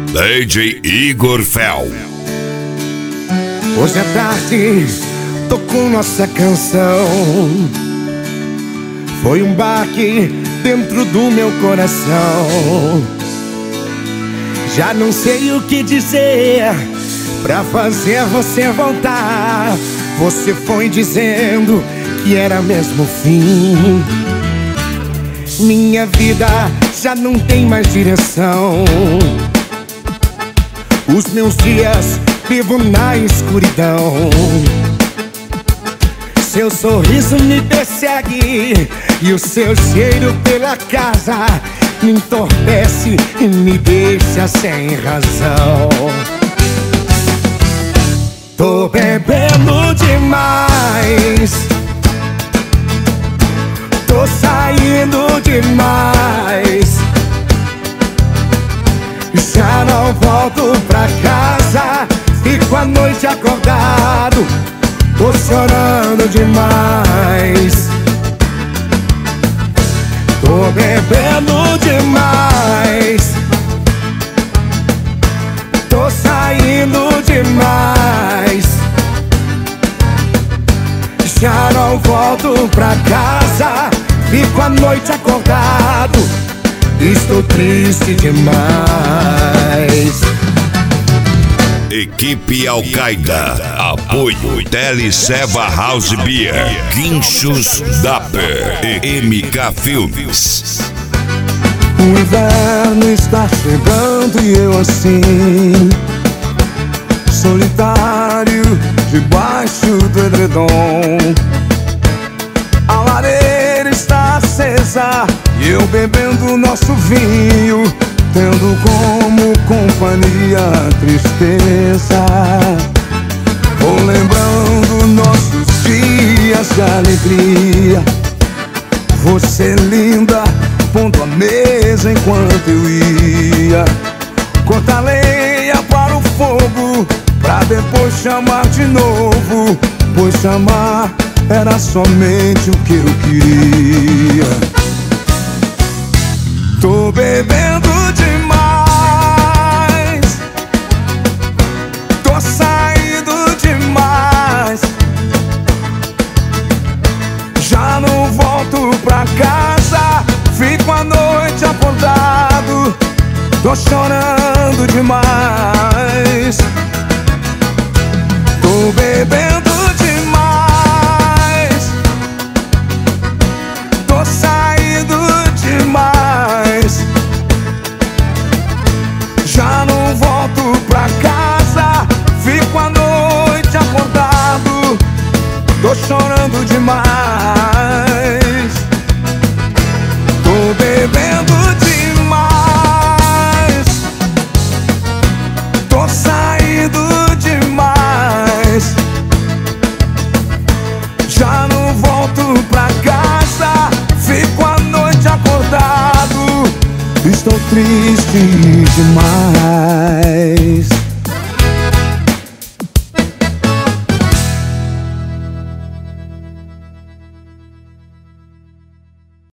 DJ Igor Fel. Hoje à tarde tocou nossa canção. Foi um baque dentro do meu coração. Já não sei o que dizer pra fazer você voltar. Você foi dizendo que era mesmo o fim. Minha vida já não tem mais direção. Os meus dias vivo na escuridão. Seu sorriso me persegue e o seu cheiro pela casa me entorpece e me deixa sem razão. Tô bebendo demais, tô saindo demais. Já não volto pra casa, fico a noite acordado, tô chorando demais. Tô bebendo demais, tô saindo demais. Já não volto pra casa, fico a noite acordado, estou triste demais. Equipe Al-Qaeda. Apoio Teleceva House Beer, Guinchos Dapper e MK Filmes. O inverno está chegando e eu assim, solitário, debaixo do edredom. A lareira está acesa e eu bebendo nosso vinho, tendo como companhia a tristeza. Vou lembrando nossos dias de alegria. Você linda, pondo a mesa enquanto eu ia cortar lenha para o fogo, pra depois chamar de novo, pois chamar era somente o que eu queria. Tô bebendo demais, tô saindo demais. Já não volto pra casa, fico a noite acordado, tô chorando demais. Tô bebendo demais, tô saindo demais. Já não volto pra casa, fico a noite acordado, tô chorando demais. Tô bebendo demais, tô saindo demais. Já não volto pra casa, fico a noite acordado, estou triste demais.